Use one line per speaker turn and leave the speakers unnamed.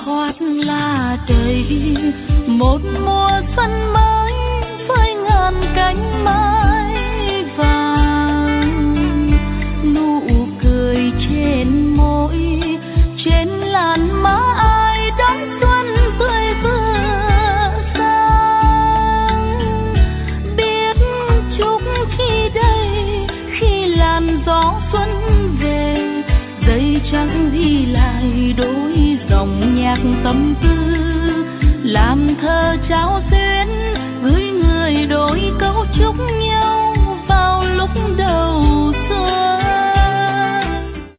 khoát là trời, một mùa xuân mới với ngàn cánh mai vàng, nụ cười trên môi, trên làn má ai đón xuân tươi vừa sáng. Biết chúc khi đây, khi làn gió xuân về, giấy trắng ghi lại đôi dòng nhạc tâm tư, làm thơ trao duyên